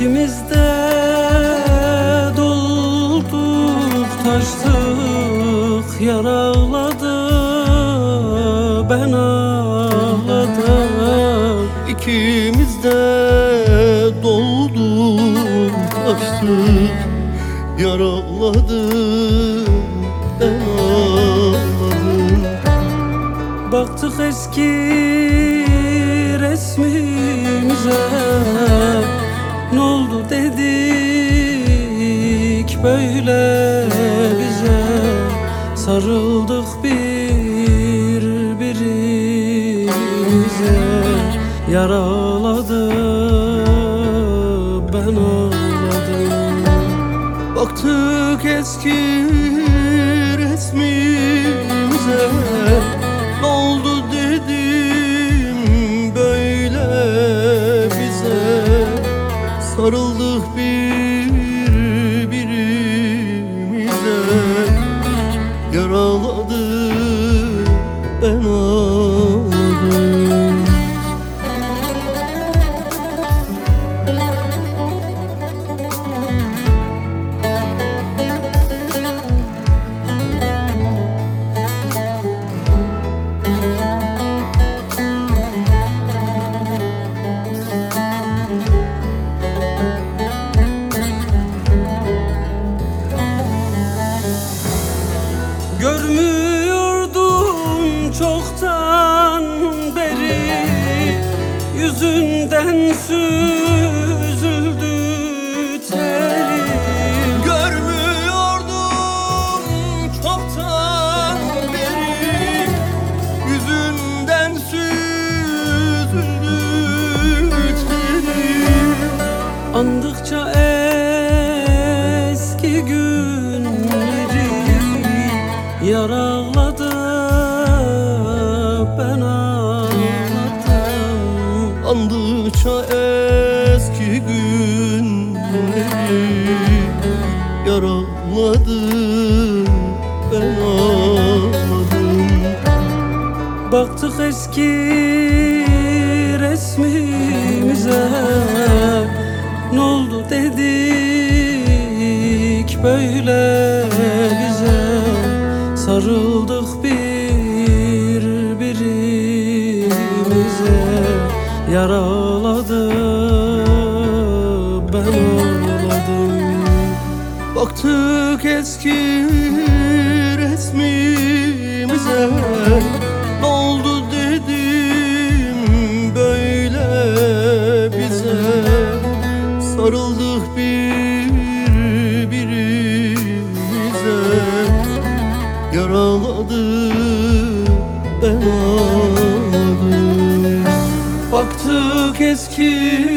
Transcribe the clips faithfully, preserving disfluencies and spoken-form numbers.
İkimiz de dolduk taştık, yaraladı, ben ağladım. İkimiz de dolduk taştık, yaraladı, ben ağladım. Baktık eski resmimize, ne oldu dedik böyle bize. Sarıldık birbirimize, yaraladı, ben ağladım. Baktık eski resmimize, ne oldu dedim böyle bize. Sarıldık birbirimize, yaraladı, ben ağladım. Görmüyordum çoktan beri, yüzünden süzüldü terim. Görmüyordum çoktan beri, yüzünden süzüldü terim. Andıkça eski günleri, yaraladı, ben ağladım. Andıkça eski günleri, yaraladı, ben ağladım. Baktık eski resmimize, ne oldu dedik böyle bize. Sarıldık birbirimize, yaraladı, ben ağladım. Baktık eski resmimize, ne oldu dedim böyle bize. Sarıldık birbirimize, yaraladı, ben ağladım. Baktık eski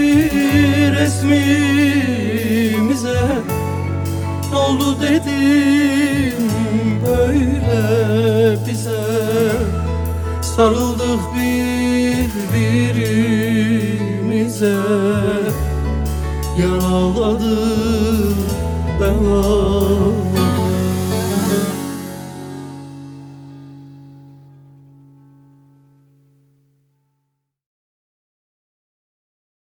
resmimize, ne oldu dedim böyle bize. Sarıldık birbirimize, yaraladı, ben ağladım.